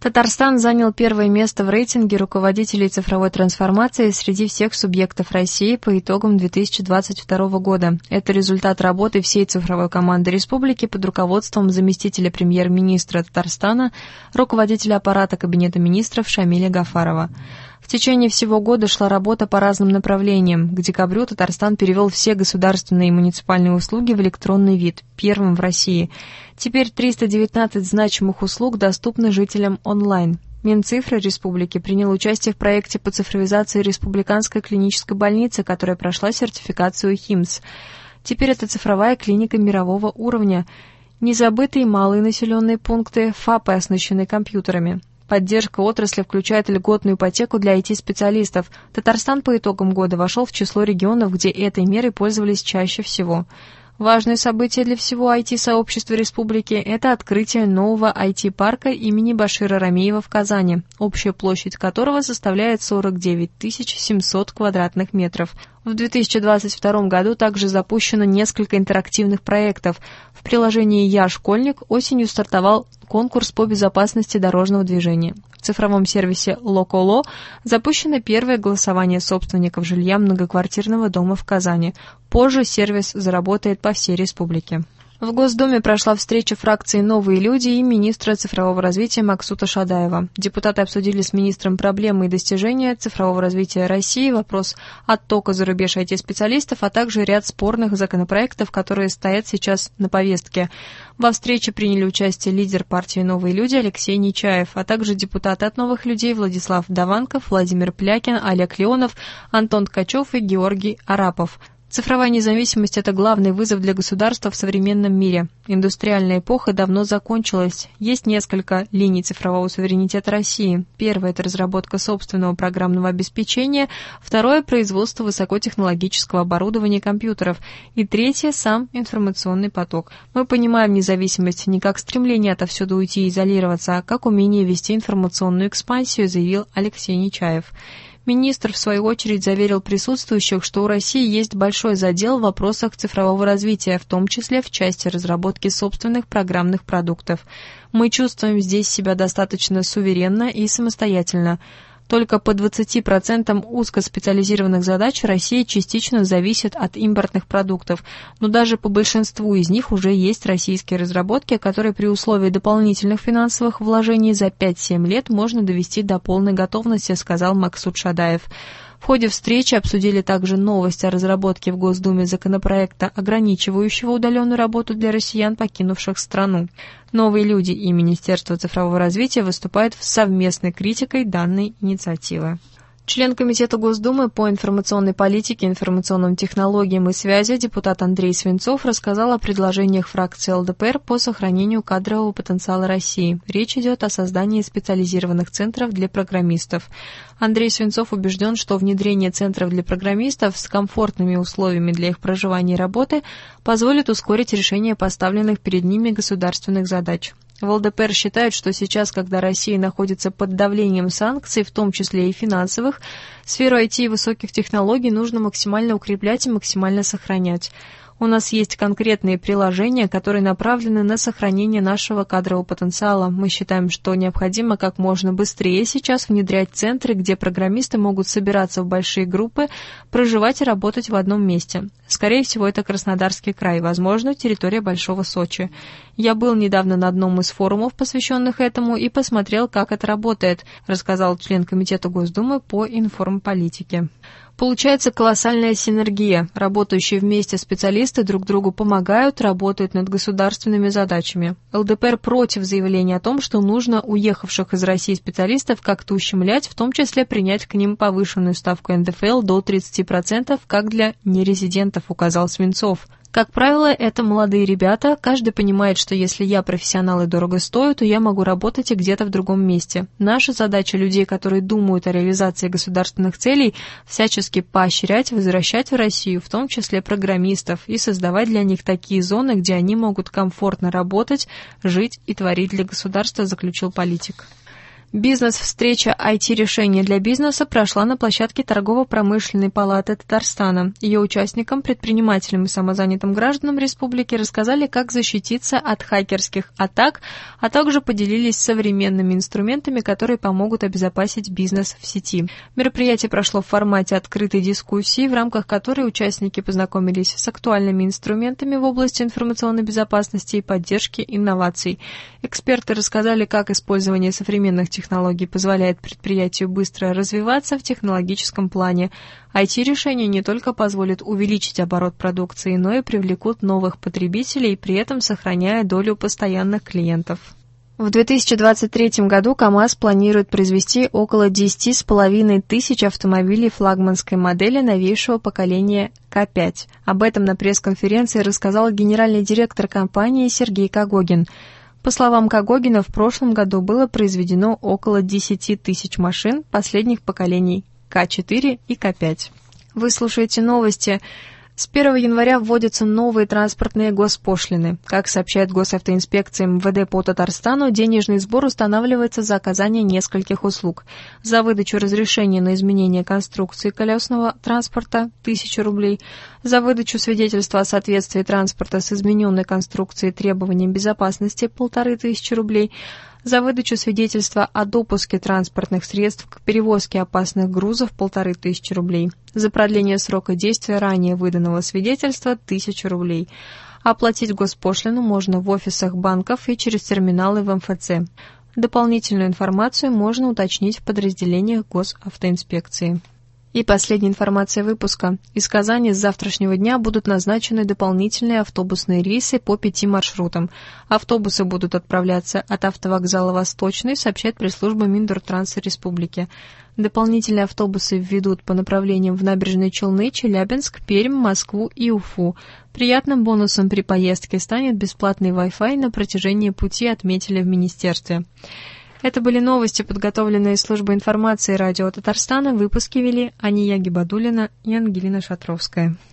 Татарстан занял первое место в рейтинге руководителей цифровой трансформации среди всех субъектов России по итогам 2022 года. Это результат работы всей цифровой команды республики под руководством заместителя премьер-министра Татарстана, руководителя аппарата Кабинета министров Шамиля Гафарова. В течение всего года шла работа по разным направлениям. К декабрю Татарстан перевел все государственные и муниципальные услуги в электронный вид, первым в России. Теперь 319 значимых услуг доступны жителям онлайн. Минцифры республики принял участие в проекте по цифровизации республиканской клинической больницы, которая прошла сертификацию ХИМСС. Теперь это цифровая клиника мирового уровня. Незабытые малые населенные пункты, ФАПы оснащены компьютерами. Поддержка отрасли включает льготную ипотеку для IT-специалистов. Татарстан по итогам года вошел в число регионов, где этой мерой пользовались чаще всего. Важное событие для всего IT-сообщества республики – это открытие нового IT-парка имени Башира Рамеева в Казани, общая площадь которого составляет 49 700 квадратных метров. В 2022 году также запущено несколько интерактивных проектов. В приложении «Я школьник» осенью стартовал конкурс по безопасности дорожного движения. В цифровом сервисе «Локоло» запущено первое голосование собственников жилья многоквартирного дома в Казани. Позже сервис заработает по всей республике. В Госдуме прошла встреча фракции «Новые люди» и министра цифрового развития Максута Шадаева. Депутаты обсудили с министром проблемы и достижения цифрового развития России, вопрос оттока за рубеж IT-специалистов, а также ряд спорных законопроектов, которые стоят сейчас на повестке. Во встрече приняли участие лидер партии «Новые люди» Алексей Нечаев, а также депутаты от «Новых людей» Владислав Даванков, Владимир Плякин, Олег Леонов, Антон Ткачев и Георгий Арапов. Цифровая независимость – это главный вызов для государства в современном мире. Индустриальная эпоха давно закончилась. Есть несколько линий цифрового суверенитета России. Первое – это разработка собственного программного обеспечения. Второе – производство высокотехнологического оборудования и компьютеров. И третье – сам информационный поток. Мы понимаем независимость не как стремление отовсюду уйти и изолироваться, а как умение вести информационную экспансию, заявил Алексей Нечаев. Министр, в свою очередь, заверил присутствующих, что у России есть большой задел в вопросах цифрового развития, в том числе в части разработки собственных программных продуктов. Мы чувствуем здесь себя достаточно суверенно и самостоятельно. Только по 20% узкоспециализированных задач Россия частично зависит от импортных продуктов, но даже по большинству из них уже есть российские разработки, которые при условии дополнительных финансовых вложений за 5-7 лет можно довести до полной готовности, сказал Максут Шадаев. В ходе встречи обсудили также новость о разработке в Госдуме законопроекта, ограничивающего удаленную работу для россиян, покинувших страну. «Новые люди» и Министерство цифрового развития выступают с совместной критикой данной инициативы. Член Комитета Госдумы по информационной политике, информационным технологиям и связи депутат Андрей Свинцов рассказал о предложениях фракции ЛДПР по сохранению кадрового потенциала России. Речь идет о создании специализированных центров для программистов. Андрей Свинцов убежден, что внедрение центров для программистов с комфортными условиями для их проживания и работы позволит ускорить решение поставленных перед ними государственных задач. В ЛДПР считают, что сейчас, когда Россия находится под давлением санкций, в том числе и финансовых, сферу IT и высоких технологий нужно максимально укреплять и максимально сохранять. У нас есть конкретные приложения, которые направлены на сохранение нашего кадрового потенциала. Мы считаем, что необходимо как можно быстрее сейчас внедрять центры, где программисты могут собираться в большие группы, проживать и работать в одном месте. Скорее всего, это Краснодарский край, возможно, территория Большого Сочи. Я был недавно на одном из форумов, посвященных этому, и посмотрел, как это работает, рассказал член Комитета Госдумы по информполитике. Получается колоссальная синергия. Работающие вместе специалисты друг другу помогают, работают над государственными задачами. ЛДПР против заявления о том, что нужно уехавших из России специалистов как-то ущемлять, в том числе принять к ним повышенную ставку НДФЛ до 30%, как для нерезидентов, указал Свинцов. Как правило, это молодые ребята, каждый понимает, что если я профессионал и дорого стою, то я могу работать и где-то в другом месте. Наша задача людей, которые думают о реализации государственных целей, всячески поощрять, возвращать в Россию, в том числе программистов, и создавать для них такие зоны, где они могут комфортно работать, жить и творить для государства, заключил политик. Бизнес-встреча IT-решения для бизнеса прошла на площадке Торгово-промышленной палаты Татарстана. Ее участникам, предпринимателям и самозанятым гражданам республики рассказали, как защититься от хакерских атак, а также поделились современными инструментами, которые помогут обезопасить бизнес в сети. Мероприятие прошло в формате открытой дискуссии, в рамках которой участники познакомились с актуальными инструментами в области информационной безопасности и поддержки инноваций. Эксперты рассказали, как использование современных технологий позволяет предприятию быстро развиваться в технологическом плане. IT-решения не только позволят увеличить оборот продукции, но и привлекут новых потребителей, при этом сохраняя долю постоянных клиентов. В 2023 году КАМАЗ планирует произвести около 10,5 тысяч автомобилей флагманской модели новейшего поколения К5. Об этом на пресс-конференции рассказал генеральный директор компании Сергей Когогин. По словам Когогина, в прошлом году было произведено около 10 тысяч машин последних поколений К4 и К5. Вы слушаете новости. С 1 января вводятся новые транспортные госпошлины. Как сообщает Госавтоинспекция МВД по Татарстану, денежный сбор устанавливается за оказание нескольких услуг. За выдачу разрешения на изменение конструкции колесного транспорта – 1000 рублей. За выдачу свидетельства о соответствии транспорта с измененной конструкцией требованиям безопасности – 1500 рублей. За выдачу свидетельства о допуске транспортных средств к перевозке опасных грузов – 1500 рублей. За продление срока действия ранее выданного свидетельства – 1000 рублей. Оплатить госпошлину можно в офисах банков и через терминалы в МФЦ. Дополнительную информацию можно уточнить в подразделениях Госавтоинспекции. И последняя информация выпуска. Из Казани с завтрашнего дня будут назначены дополнительные автобусные рейсы по 5 маршрутам. Автобусы будут отправляться от автовокзала «Восточный», сообщает пресс-служба Миндортранса Республики. Дополнительные автобусы введут по направлениям в Набережные Челны, Челябинск, Пермь, Москву и Уфу. Приятным бонусом при поездке станет бесплатный Wi-Fi на протяжении пути, отметили в министерстве. Это были новости, подготовленные службой информации радио Татарстана. Выпуски вели Ания Гибадуллина и Ангелина Шатровская.